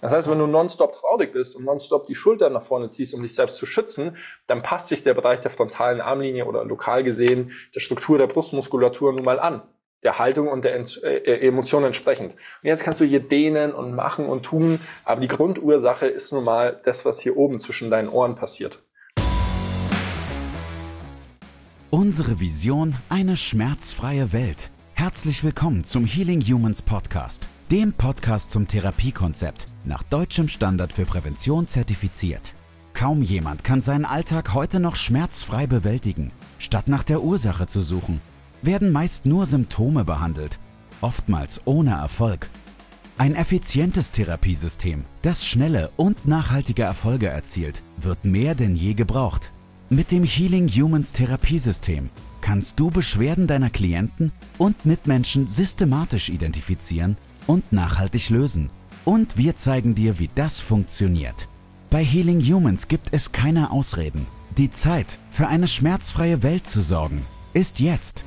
Das heißt, wenn du nonstop traurig bist und nonstop die Schultern nach vorne ziehst, um dich selbst zu schützen, dann passt sich der Bereich der frontalen Armlinie oder lokal gesehen der Struktur der Brustmuskulatur nun mal an, der Haltung und der Emotion entsprechend. Und jetzt kannst du hier dehnen und machen und tun, aber die Grundursache ist nun mal das, was hier oben zwischen deinen Ohren passiert. Unsere Vision: eine schmerzfreie Welt. Herzlich willkommen zum Healing Humans Podcast, dem Podcast zum Therapiekonzept, nach deutschem Standard für Prävention zertifiziert. Kaum jemand kann seinen Alltag heute noch schmerzfrei bewältigen. Statt nach der Ursache zu suchen, werden meist nur Symptome behandelt, oftmals ohne Erfolg. Ein effizientes Therapiesystem, das schnelle und nachhaltige Erfolge erzielt, wird mehr denn je gebraucht. Mit dem Healing Humans Therapiesystem kannst du Beschwerden deiner Klienten und Mitmenschen systematisch identifizieren und nachhaltig lösen. Und wir zeigen dir, wie das funktioniert. Bei Healing Humans gibt es keine Ausreden. Die Zeit, für eine schmerzfreie Welt zu sorgen, ist jetzt.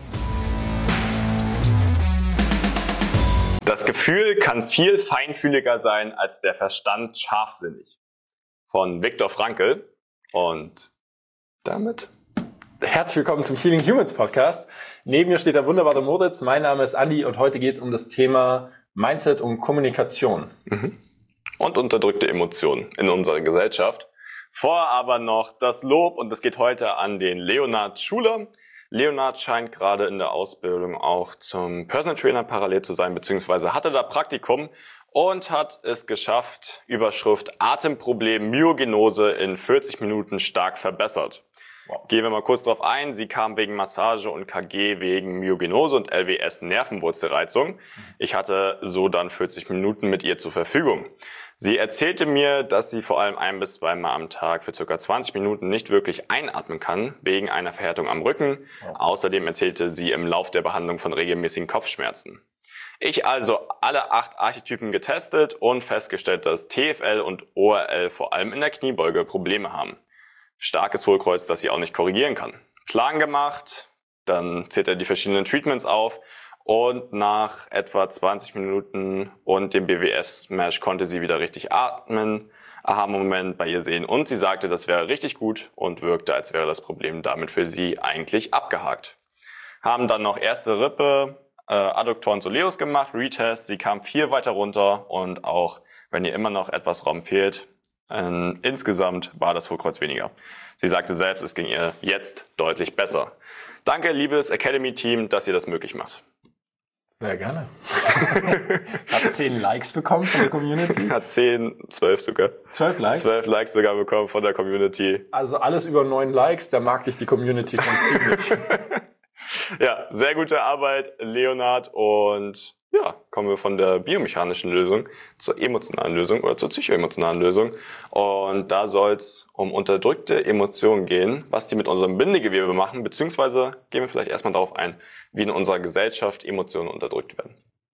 Das Gefühl kann viel feinfühliger sein als der Verstand scharfsinnig. Von Viktor Frankl. Und damit herzlich willkommen zum Healing Humans Podcast. Neben mir steht der wunderbare Moritz. Mein Name ist Andi und heute geht es um das Thema Mindset und Kommunikation. Und unterdrückte Emotionen in unserer Gesellschaft. Vorher aber noch das Lob, und das geht heute an den Leonhard Schuler. Leonhard scheint gerade in der Ausbildung auch zum Personal Trainer parallel zu sein, beziehungsweise hatte da Praktikum und hat es geschafft, Überschrift Atemproblem Myogenose in 40 Minuten stark verbessert. Wow. Gehen wir mal kurz drauf ein. Sie kam wegen Massage und KG wegen Myogenose und LWS Nervenwurzelreizung. Ich hatte so dann 40 Minuten mit ihr zur Verfügung. Sie erzählte mir, dass sie vor allem 1 bis 2 Mal am Tag für ca. 20 Minuten nicht wirklich einatmen kann, wegen einer Verhärtung am Rücken. Wow. Außerdem erzählte sie im Lauf der Behandlung von regelmäßigen Kopfschmerzen. Ich also alle 8 Archetypen getestet und festgestellt, dass TFL und ORL vor allem in der Kniebeuge Probleme haben. Starkes Hohlkreuz, das sie auch nicht korrigieren kann. Plan gemacht, dann zählt er die verschiedenen Treatments auf und nach etwa 20 Minuten und dem BWS-Mesh konnte sie wieder richtig atmen, Aha-Moment bei ihr sehen und sie sagte, das wäre richtig gut und wirkte, als wäre das Problem damit für sie eigentlich abgehakt. Haben dann noch erste Rippe, Adduktoren Soleus gemacht, Retest, sie kam viel weiter runter und auch wenn ihr immer noch etwas Raum fehlt, insgesamt war das Hohlkreuz weniger. Sie sagte selbst, es ging ihr jetzt deutlich besser. Danke, liebes Academy-Team, dass ihr das möglich macht. Sehr gerne. Hat 10 Likes bekommen von der Community. Hat 12 sogar. 12 Likes? 12 Likes sogar bekommen von der Community. Also alles über 9 Likes, da mag dich die Community schon ziemlich. Ja, sehr gute Arbeit, Leonhard. Und ja, kommen wir von der biomechanischen Lösung zur emotionalen Lösung oder zur psychoemotionalen Lösung. Und da soll es um unterdrückte Emotionen gehen, was die mit unserem Bindegewebe machen, beziehungsweise gehen wir vielleicht erstmal darauf ein, wie in unserer Gesellschaft Emotionen unterdrückt werden.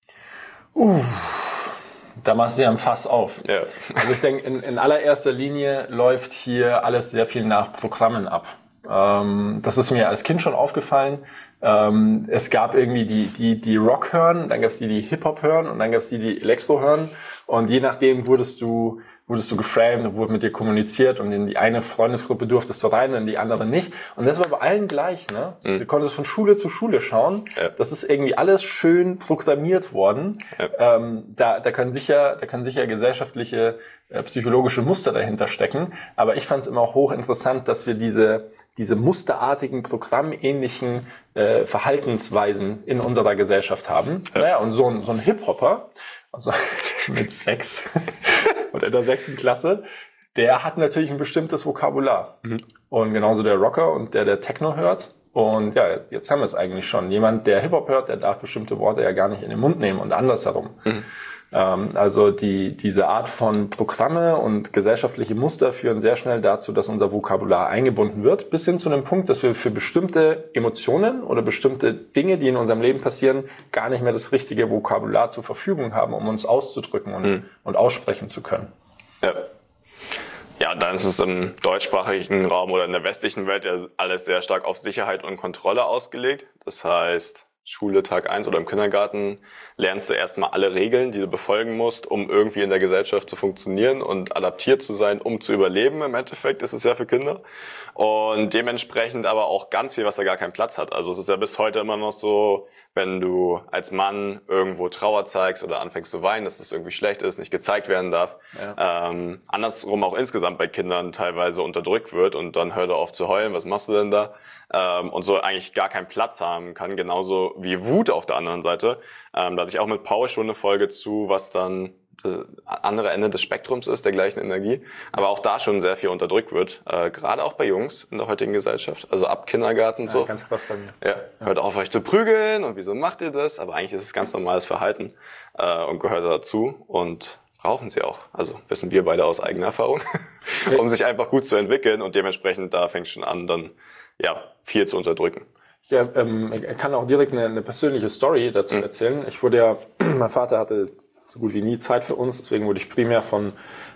Da machst du ja ein Fass auf. Ja. Also ich denke, in allererster Linie läuft hier alles sehr viel nach Programmen ab. Das ist mir als Kind schon aufgefallen. Es gab irgendwie die Rock-Hören, dann gab es die Hip-Hop-Hören und dann gab es die Elektro-Hören. Und je nachdem wurdest du geframed und wurde mit dir kommuniziert und in die eine Freundesgruppe durftest du rein, in die andere nicht. Und das war bei allen gleich, ne? Du konntest von Schule zu Schule schauen. Ja. Das ist irgendwie alles schön programmiert worden. Ja. Da können sicher gesellschaftliche psychologische Muster dahinter stecken. Aber ich fand es immer auch hochinteressant, dass wir diese musterartigen, programmähnlichen Verhaltensweisen in unserer Gesellschaft haben. Ja. Naja, und so ein Hip-Hopper, also mit 6 oder in der 6. Klasse, der hat natürlich ein bestimmtes Vokabular. Und genauso der Rocker und der Techno hört. Und ja, jetzt haben wir es eigentlich schon. Jemand, der Hip-Hop hört, der darf bestimmte Worte ja gar nicht in den Mund nehmen und andersherum. Also diese Art von Programme und gesellschaftliche Muster führen sehr schnell dazu, dass unser Vokabular eingebunden wird, bis hin zu einem Punkt, dass wir für bestimmte Emotionen oder bestimmte Dinge, die in unserem Leben passieren, gar nicht mehr das richtige Vokabular zur Verfügung haben, um uns auszudrücken und aussprechen zu können. Ja. Ja, dann ist es im deutschsprachigen Raum oder in der westlichen Welt ja alles sehr stark auf Sicherheit und Kontrolle ausgelegt. Das heißt, Schule Tag 1 oder im Kindergarten lernst du erstmal alle Regeln, die du befolgen musst, um irgendwie in der Gesellschaft zu funktionieren und adaptiert zu sein, um zu überleben. Im Endeffekt ist es ja für Kinder. Und dementsprechend aber auch ganz viel, was da gar keinen Platz hat. Also es ist ja bis heute immer noch so, wenn du als Mann irgendwo Trauer zeigst oder anfängst zu weinen, dass das irgendwie schlecht ist, nicht gezeigt werden darf. Ja. Andersrum auch insgesamt bei Kindern teilweise unterdrückt wird und dann hör doch auf zu heulen, was machst du denn da? Und so eigentlich gar keinen Platz haben kann, genauso wie Wut auf der anderen Seite. Da hatte ich auch mit Paul schon eine Folge zu, was dann das andere Ende des Spektrums ist, der gleichen Energie, aber auch da schon sehr viel unterdrückt wird, gerade auch bei Jungs in der heutigen Gesellschaft, also ab Kindergarten so. Ganz krass bei mir. Ja, hört auf euch zu prügeln und wieso macht ihr das? Aber eigentlich ist es ganz normales Verhalten und gehört dazu und brauchen sie auch. Also wissen wir beide aus eigener Erfahrung, um sich einfach gut zu entwickeln und dementsprechend da fängt es schon an, dann viel zu unterdrücken. Ja, ich kann auch direkt eine persönliche Story dazu erzählen. Mein Vater hatte so gut wie nie Zeit für uns, deswegen wurde ich primär von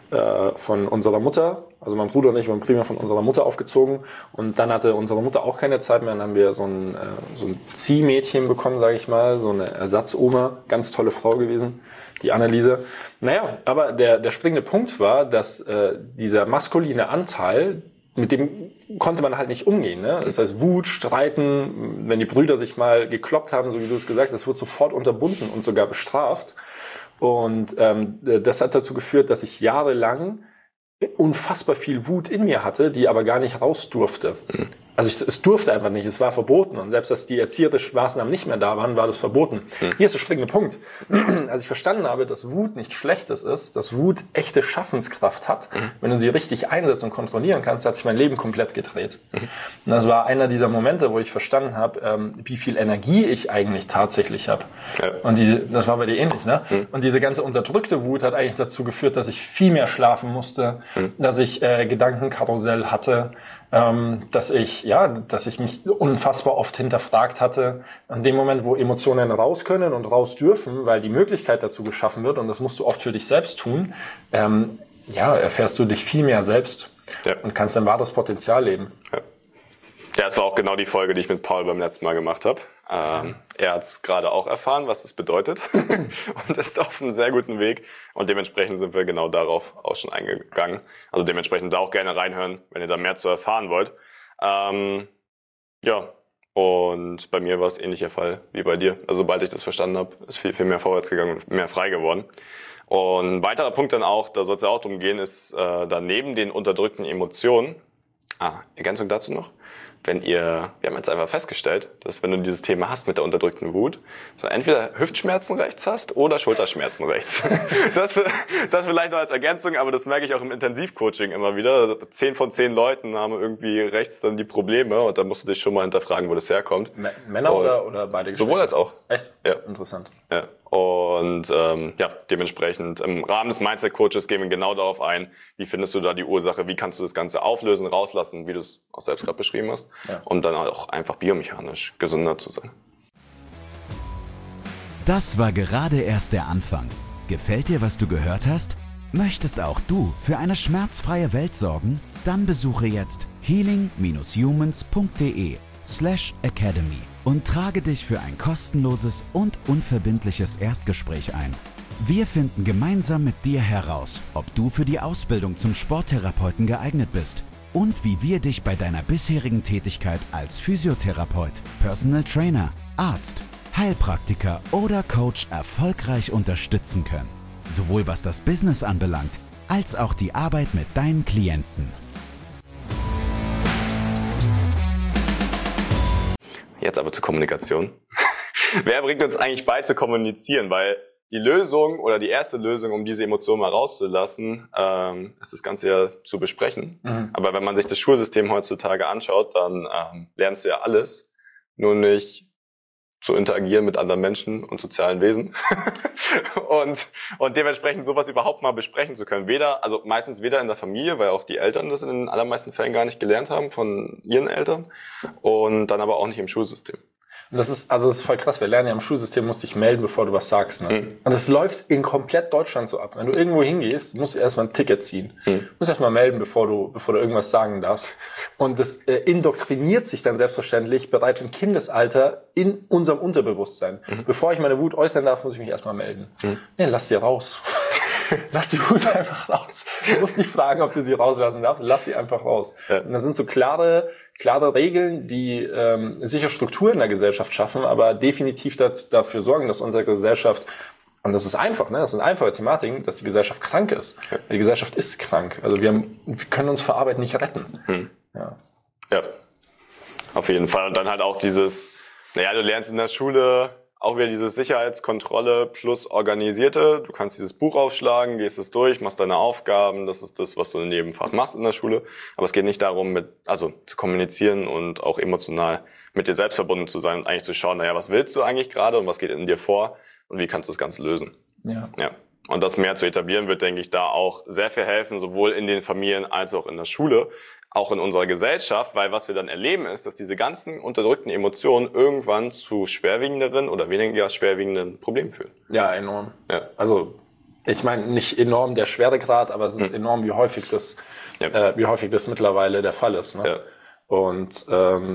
unserer Mutter, also mein Bruder und ich waren primär von unserer Mutter aufgezogen und dann hatte unsere Mutter auch keine Zeit mehr, dann haben wir so ein Ziehmädchen bekommen, sage ich mal, so eine Ersatzoma, ganz tolle Frau gewesen, die Anneliese. Naja, aber der springende Punkt war, dass dieser maskuline Anteil, mit dem konnte man halt nicht umgehen. Ne? Das heißt, Wut, Streiten, wenn die Brüder sich mal gekloppt haben, so wie du es gesagt hast, das wird sofort unterbunden und sogar bestraft. Und das hat dazu geführt, dass ich jahrelang unfassbar viel Wut in mir hatte, die aber gar nicht raus durfte. Also es durfte einfach nicht, es war verboten. Und selbst, dass die erzieherischen Maßnahmen nicht mehr da waren, war das verboten. Hier ist der springende Punkt. Als ich verstanden habe, dass Wut nichts Schlechtes ist, dass Wut echte Schaffenskraft hat, wenn du sie richtig einsetzt und kontrollieren kannst, hat sich mein Leben komplett gedreht. Und das war einer dieser Momente, wo ich verstanden habe, wie viel Energie ich eigentlich tatsächlich habe. Ja. Und das war bei dir ähnlich, ne? Und diese ganze unterdrückte Wut hat eigentlich dazu geführt, dass ich viel mehr schlafen musste, dass ich Gedankenkarussell hatte, dass ich mich unfassbar oft hinterfragt hatte. In dem Moment, wo Emotionen raus können und raus dürfen, weil die Möglichkeit dazu geschaffen wird, und das musst du oft für dich selbst tun, erfährst du dich viel mehr selbst und kannst dein wahres Potenzial leben. Ja. Das war auch genau die Folge, die ich mit Paul beim letzten Mal gemacht habe. Er hat es gerade auch erfahren, was das bedeutet und ist auf einem sehr guten Weg. Und dementsprechend sind wir genau darauf auch schon eingegangen. Also dementsprechend da auch gerne reinhören, wenn ihr da mehr zu erfahren wollt. Und bei mir war es ähnlicher Fall wie bei dir. Also sobald ich das verstanden habe, ist viel, viel mehr vorwärts gegangen und mehr frei geworden. Und ein weiterer Punkt dann auch, da soll es ja auch darum gehen, ist neben den unterdrückten Emotionen, Ergänzung dazu noch, wir haben jetzt einfach festgestellt, dass wenn du dieses Thema hast mit der unterdrückten Wut, so entweder Hüftschmerzen rechts hast oder Schulterschmerzen rechts. Das vielleicht noch als Ergänzung, aber das merke ich auch im Intensivcoaching immer wieder. 10 von 10 Leuten haben irgendwie rechts dann die Probleme und da musst du dich schon mal hinterfragen, wo das herkommt. Männer oder beide Geschlechter? Sowohl als auch. Echt? Ja. Interessant. Ja. Und dementsprechend im Rahmen des Mindset-Coaches gehen wir genau darauf ein, wie findest du da die Ursache, wie kannst du das Ganze auflösen, rauslassen, wie du es auch selbst gerade beschrieben hast, um dann auch einfach biomechanisch gesünder zu sein. Das war gerade erst der Anfang. Gefällt dir, was du gehört hast? Möchtest auch du für eine schmerzfreie Welt sorgen? Dann besuche jetzt healing-humans.de/academy und trage dich für ein kostenloses und unverbindliches Erstgespräch ein. Wir finden gemeinsam mit dir heraus, ob du für die Ausbildung zum Sporttherapeuten geeignet bist und wie wir dich bei deiner bisherigen Tätigkeit als Physiotherapeut, Personal Trainer, Arzt, Heilpraktiker oder Coach erfolgreich unterstützen können. Sowohl was das Business anbelangt, als auch die Arbeit mit deinen Klienten. Jetzt aber zur Kommunikation. Wer bringt uns eigentlich bei zu kommunizieren? Weil die Lösung oder die erste Lösung, um diese Emotionen mal rauszulassen, ist das Ganze ja zu besprechen. Aber wenn man sich das Schulsystem heutzutage anschaut, dann lernst du ja alles, nur nicht zu interagieren mit anderen Menschen und sozialen Wesen und dementsprechend sowas überhaupt mal besprechen zu können. Meistens weder in der Familie, weil auch die Eltern das in den allermeisten Fällen gar nicht gelernt haben von ihren Eltern und dann aber auch nicht im Schulsystem. Und das ist voll krass. Wir lernen ja im Schulsystem, musst dich melden, bevor du was sagst. Ne? Und das läuft in komplett Deutschland so ab. Wenn du irgendwo hingehst, musst du erstmal ein Ticket ziehen. Du musst erstmal melden, bevor du irgendwas sagen darfst. Und das indoktriniert sich dann selbstverständlich bereits im Kindesalter in unserem Unterbewusstsein. Bevor ich meine Wut äußern darf, muss ich mich erstmal melden. Nee, lass sie raus. Lass die Wut einfach raus. Du musst nicht fragen, ob du sie rauslassen darfst. Lass sie einfach raus. Ja. Und dann sind so klare Regeln, die sicher Struktur in der Gesellschaft schaffen, aber definitiv dafür sorgen, dass unsere Gesellschaft, und das ist einfach, ne, das sind einfache Thematiken, dass die Gesellschaft krank ist. Ja. Die Gesellschaft ist krank. Also wir können uns vor Arbeit nicht retten. Ja, auf jeden Fall. Und dann halt auch dieses, du lernst in der Schule auch wieder diese Sicherheitskontrolle plus Organisierte. Du kannst dieses Buch aufschlagen, gehst es durch, machst deine Aufgaben. Das ist das, was du in jedem Fach machst in der Schule. Aber es geht nicht darum, zu kommunizieren und auch emotional mit dir selbst verbunden zu sein und eigentlich zu schauen, was willst du eigentlich gerade und was geht in dir vor und wie kannst du das Ganze lösen. Ja. Und das mehr zu etablieren wird, denke ich, da auch sehr viel helfen, sowohl in den Familien als auch in der Schule. Auch in unserer Gesellschaft, weil was wir dann erleben ist, dass diese ganzen unterdrückten Emotionen irgendwann zu schwerwiegenderen oder weniger schwerwiegenden Problemen führen. Ja, enorm. Ja. Also ich meine nicht enorm der Schweregrad, aber es ist enorm, wie häufig das mittlerweile der Fall ist. Ne? Ja. Und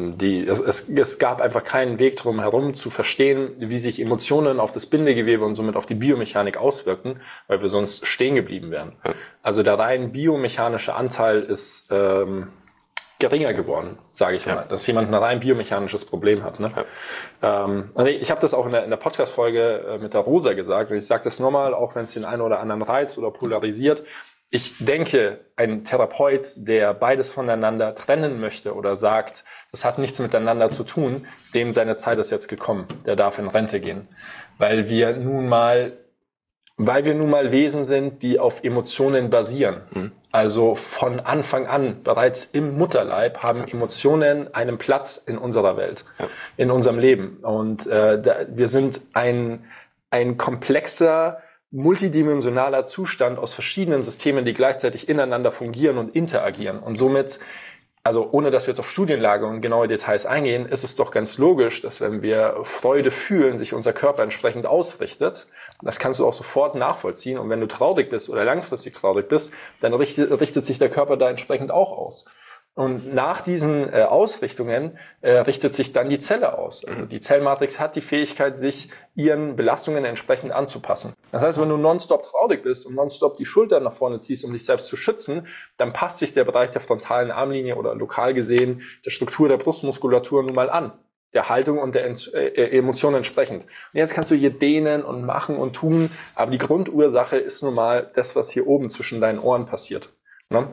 es gab einfach keinen Weg drum herum zu verstehen, wie sich Emotionen auf das Bindegewebe und somit auf die Biomechanik auswirken, weil wir sonst stehen geblieben wären. Ja. Also der rein biomechanische Anteil ist geringer geworden, sage ich mal, dass jemand ein rein biomechanisches Problem hat. Ne? Ja. Ich habe das auch in der Podcast-Folge mit der Rosa gesagt und ich sage das nochmal, auch wenn es den einen oder anderen reizt oder polarisiert. Ich denke, ein Therapeut, der beides voneinander trennen möchte oder sagt, das hat nichts miteinander zu tun, dem seine Zeit ist jetzt gekommen. Der darf in Rente gehen. Weil wir nun mal Wesen sind, die auf Emotionen basieren. Also von Anfang an, bereits im Mutterleib, haben Emotionen einen Platz in unserer Welt, in unserem Leben. Und wir sind ein komplexer, multidimensionaler Zustand aus verschiedenen Systemen, die gleichzeitig ineinander fungieren und interagieren. Und somit, also ohne dass wir jetzt auf Studienlage und genaue Details eingehen, ist es doch ganz logisch, dass wenn wir Freude fühlen, sich unser Körper entsprechend ausrichtet. Das kannst du auch sofort nachvollziehen. Und wenn du traurig bist oder langfristig traurig bist, dann richtet sich der Körper da entsprechend auch aus. Und nach diesen Ausrichtungen richtet sich dann die Zelle aus. Also die Zellmatrix hat die Fähigkeit, sich ihren Belastungen entsprechend anzupassen. Das heißt, wenn du nonstop traurig bist und nonstop die Schultern nach vorne ziehst, um dich selbst zu schützen, dann passt sich der Bereich der frontalen Armlinie oder lokal gesehen der Struktur der Brustmuskulatur nun mal an. Der Haltung und der Emotion entsprechend. Und jetzt kannst du hier dehnen und machen und tun, aber die Grundursache ist nun mal das, was hier oben zwischen deinen Ohren passiert. Ne?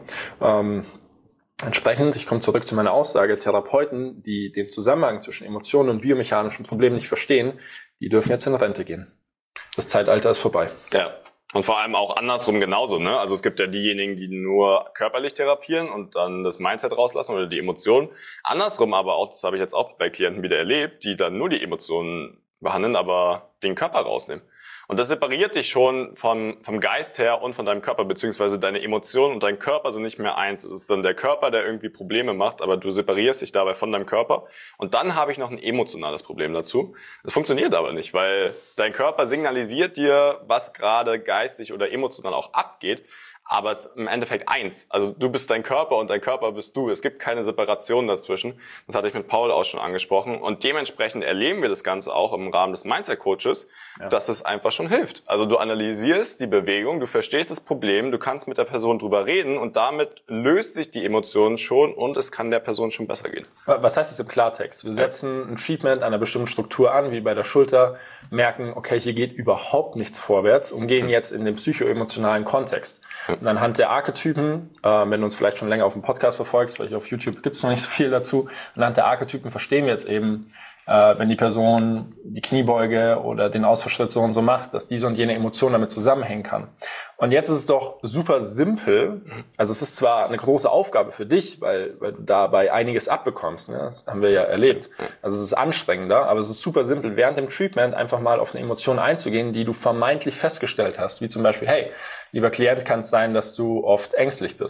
Entsprechend, ich komme zurück zu meiner Aussage, Therapeuten, die den Zusammenhang zwischen Emotionen und biomechanischen Problemen nicht verstehen, die dürfen jetzt in Rente gehen. Das Zeitalter ist vorbei. Ja, und vor allem auch andersrum genauso, ne? Also es gibt ja diejenigen, die nur körperlich therapieren und dann das Mindset rauslassen oder die Emotionen. Andersrum aber auch, das habe ich jetzt auch bei Klienten wieder erlebt, die dann nur die Emotionen behandeln, aber den Körper rausnehmen. Und das separiert dich schon vom Geist her und von deinem Körper, beziehungsweise deine Emotionen und dein Körper sind nicht mehr eins. Es ist dann der Körper, der irgendwie Probleme macht, aber du separierst dich dabei von deinem Körper. Und dann habe ich noch ein emotionales Problem dazu. Das funktioniert aber nicht, weil dein Körper signalisiert dir, was gerade geistig oder emotional auch abgeht. Aber es ist im Endeffekt eins. Also du bist dein Körper und dein Körper bist du. Es gibt keine Separation dazwischen. Das hatte ich mit Paul auch schon angesprochen. Und dementsprechend erleben wir das Ganze auch im Rahmen des Mindset-Coaches, dass es einfach schon hilft. Also du analysierst die Bewegung, du verstehst das Problem, du kannst mit der Person drüber reden und damit löst sich die Emotion schon und es kann der Person schon besser gehen. Was heißt das im Klartext? Wir setzen ein Treatment an einer bestimmten Struktur an, wie bei der Schulter, merken, okay, hier geht überhaupt nichts vorwärts und gehen jetzt in den psychoemotionalen Kontext. Und anhand der Archetypen, wenn du uns vielleicht schon länger auf dem Podcast verfolgst, weil auf YouTube gibt's noch nicht so viel dazu, anhand der Archetypen verstehen wir jetzt eben, wenn die Person die Kniebeuge oder den Ausfallschritt so und so macht, dass diese und jene Emotion damit zusammenhängen kann. Und jetzt ist es doch super simpel. Also es ist zwar eine große Aufgabe für dich, weil du dabei einiges abbekommst. Ne? Das haben wir ja erlebt. Also es ist anstrengender, aber es ist super simpel, während dem Treatment einfach mal auf eine Emotion einzugehen, die du vermeintlich festgestellt hast. Wie zum Beispiel, hey, lieber Klient, kann es sein, dass du oft ängstlich bist.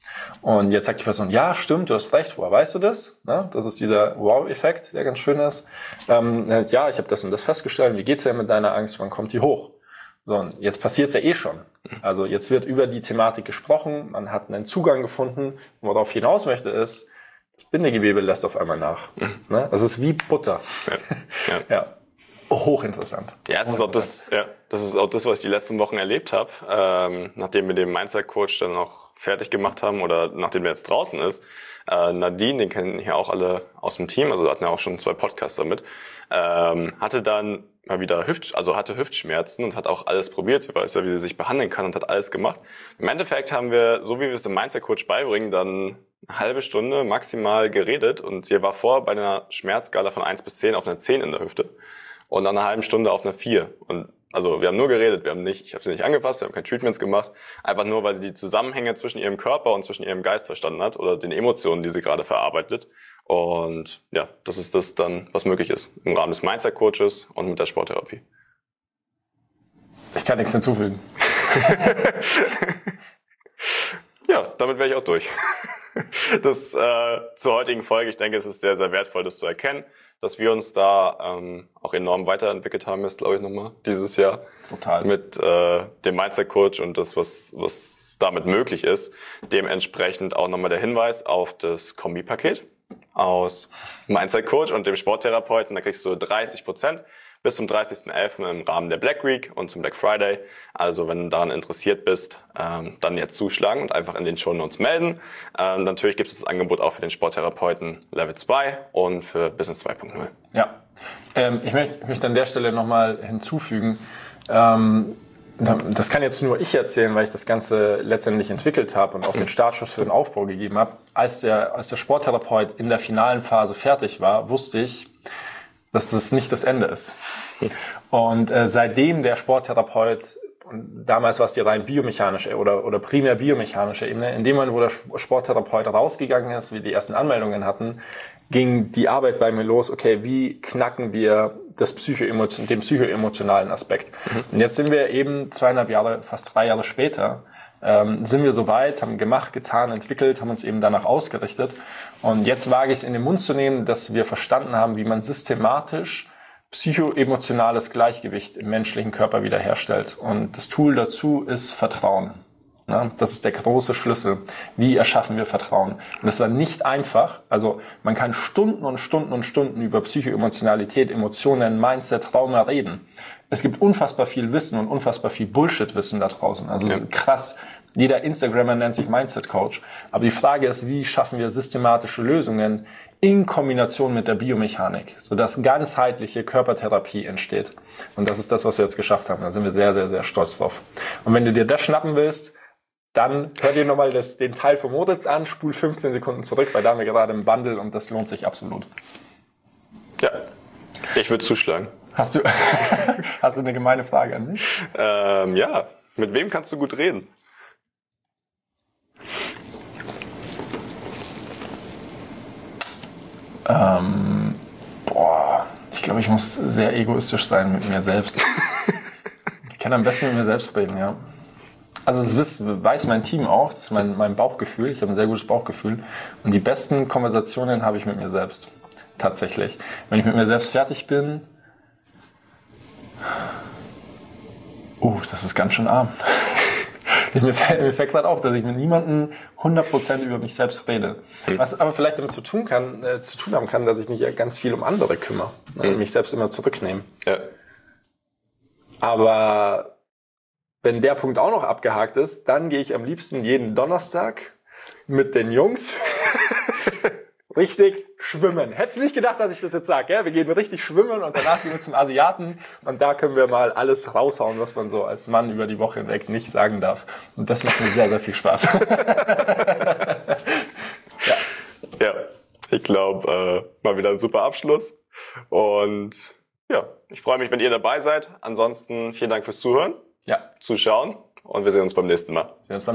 Und jetzt sagt die Person, ja, stimmt, du hast recht, woher weißt du das? Ne? Das ist dieser Wow-Effekt, der ganz schön ist. Ja, ich habe das und das festgestellt, wie geht's dir mit deiner Angst, wann kommt die hoch? So, und jetzt passiert's ja eh schon. Also jetzt wird über die Thematik gesprochen, man hat einen Zugang gefunden. Worauf ich hinaus möchte ist, das Bindegewebe lässt auf einmal nach. Ne? Das ist wie Butter. Ja. Hochinteressant. Ja, das ist auch das, was ich die letzten Wochen erlebt habe, nachdem wir den Mindset-Coach dann noch fertig gemacht haben oder nachdem er jetzt draußen ist. Nadine, den kennen hier auch alle aus dem Team, also hatten ja auch schon 2 Podcasts damit, hatte dann mal wieder hatte Hüftschmerzen und hat auch alles probiert. Sie weiß ja, wie sie sich behandeln kann und hat alles gemacht. Im Endeffekt haben wir, so wie wir es dem Mindset-Coach beibringen, dann eine halbe Stunde maximal geredet und sie war vorher bei einer Schmerzskala von 1 bis 10 auf einer 10 in der Hüfte und nach einer halben Stunde auf einer 4. Und also wir haben nur geredet, ich habe sie nicht angepasst, wir haben keine Treatments gemacht, einfach nur, weil sie die Zusammenhänge zwischen ihrem Körper und zwischen ihrem Geist verstanden hat oder den Emotionen, die sie gerade verarbeitet. Und ja, das ist das dann, was möglich ist im Rahmen des Mindset-Coaches und mit der Sporttherapie. Ich kann nichts hinzufügen. Ja, damit wäre ich auch durch. Das zur heutigen Folge, ich denke, es ist sehr, sehr wertvoll, das zu erkennen, dass wir uns da auch enorm weiterentwickelt haben, ist, glaube ich, nochmal dieses Jahr. Total. Mit dem Mindset-Coach und das, was damit möglich ist. Dementsprechend auch nochmal der Hinweis auf das Kombipaket aus Mindset-Coach und dem Sporttherapeuten. Da kriegst du 30% bis zum 30.11. im Rahmen der Black Week und zum Black Friday. Also wenn du daran interessiert bist, dann jetzt zuschlagen und einfach in den Shownotes melden. Natürlich gibt es das Angebot auch für den Sporttherapeuten Level 2 und für Business 2.0. Ja, ich möchte an der Stelle nochmal hinzufügen, das kann jetzt nur ich erzählen, weil ich das Ganze letztendlich entwickelt habe und auch den Startschuss für den Aufbau gegeben habe. Als der Sporttherapeut in der finalen Phase fertig war, wusste ich, dass das nicht das Ende ist. Und seitdem der Sporttherapeut, und damals war es die rein biomechanische oder primär biomechanische Ebene, in dem Moment, wo der Sporttherapeut rausgegangen ist, wir die ersten Anmeldungen hatten, ging die Arbeit bei mir los, okay, wie knacken wir den psychoemotionalen Aspekt. Und jetzt sind wir eben 2,5 Jahre, fast 3 Jahre später, sind wir soweit, haben gemacht, getan, entwickelt, haben uns eben danach ausgerichtet. Und jetzt wage ich es in den Mund zu nehmen, dass wir verstanden haben, wie man systematisch psychoemotionales Gleichgewicht im menschlichen Körper wiederherstellt. Und das Tool dazu ist Vertrauen. Ja, das ist der große Schlüssel. Wie erschaffen wir Vertrauen? Und das war nicht einfach. Also man kann Stunden und Stunden und Stunden über Psychoemotionalität, Emotionen, Mindset, Trauma reden. Es gibt unfassbar viel Wissen und unfassbar viel Bullshit-Wissen da draußen. Also krass. Jeder Instagrammer nennt sich Mindset-Coach. Aber die Frage ist, wie schaffen wir systematische Lösungen in Kombination mit der Biomechanik, sodass ganzheitliche Körpertherapie entsteht. Und das ist das, was wir jetzt geschafft haben. Da sind wir sehr, sehr, sehr stolz drauf. Und wenn du dir das schnappen willst, dann hör dir nochmal den Teil von Moritz an, spul 15 Sekunden zurück, weil da haben wir gerade im Bundle und das lohnt sich absolut. Ja, ich würde zuschlagen. Hast du eine gemeine Frage an mich? Ja, mit wem kannst du gut reden? Ich glaube, ich muss sehr egoistisch sein mit mir selbst. Ich kann am besten mit mir selbst reden, ja. Also das weiß mein Team auch, das ist mein Bauchgefühl. Ich habe ein sehr gutes Bauchgefühl. Und die besten Konversationen habe ich mit mir selbst. Tatsächlich. Wenn ich mit mir selbst fertig bin, das ist ganz schön arm. Mir fällt gerade auf, dass ich mit niemandem 100% über mich selbst rede. Was aber vielleicht damit zu tun haben kann, dass ich mich ja ganz viel um andere kümmere. Mich selbst immer zurücknehme. Ja. Aber wenn der Punkt auch noch abgehakt ist, dann gehe ich am liebsten jeden Donnerstag mit den Jungs richtig schwimmen. Hättest nicht gedacht, dass ich das jetzt sage, gell? Wir gehen richtig schwimmen und danach gehen wir zum Asiaten und da können wir mal alles raushauen, was man so als Mann über die Woche hinweg nicht sagen darf. Und das macht mir sehr, sehr viel Spaß. Ja, ich glaube, mal wieder ein super Abschluss. Und ja, ich freue mich, wenn ihr dabei seid. Ansonsten vielen Dank fürs Zuhören, Zuschauen und wir sehen uns beim nächsten Mal.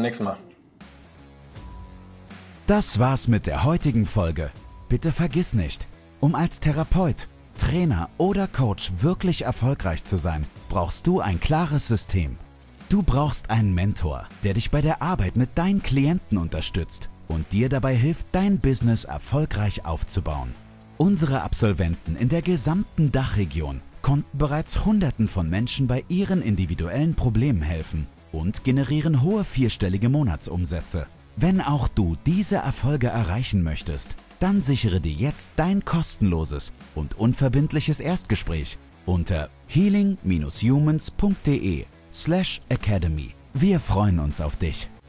Das war's mit der heutigen Folge. Bitte vergiss nicht, um als Therapeut, Trainer oder Coach wirklich erfolgreich zu sein, brauchst du ein klares System. Du brauchst einen Mentor, der dich bei der Arbeit mit deinen Klienten unterstützt und dir dabei hilft, dein Business erfolgreich aufzubauen. Unsere Absolventen in der gesamten Dachregion konnten bereits Hunderten von Menschen bei ihren individuellen Problemen helfen und generieren hohe vierstellige Monatsumsätze. Wenn auch du diese Erfolge erreichen möchtest, dann sichere dir jetzt dein kostenloses und unverbindliches Erstgespräch unter healing-humans.de/academy. Wir freuen uns auf dich.